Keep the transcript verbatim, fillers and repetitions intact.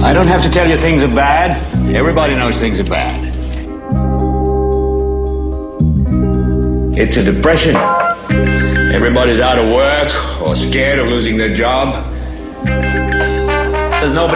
I don't have to tell you things are bad. Everybody knows things are bad. It's a depression. Everybody's out of work or scared of losing their job. There's nobody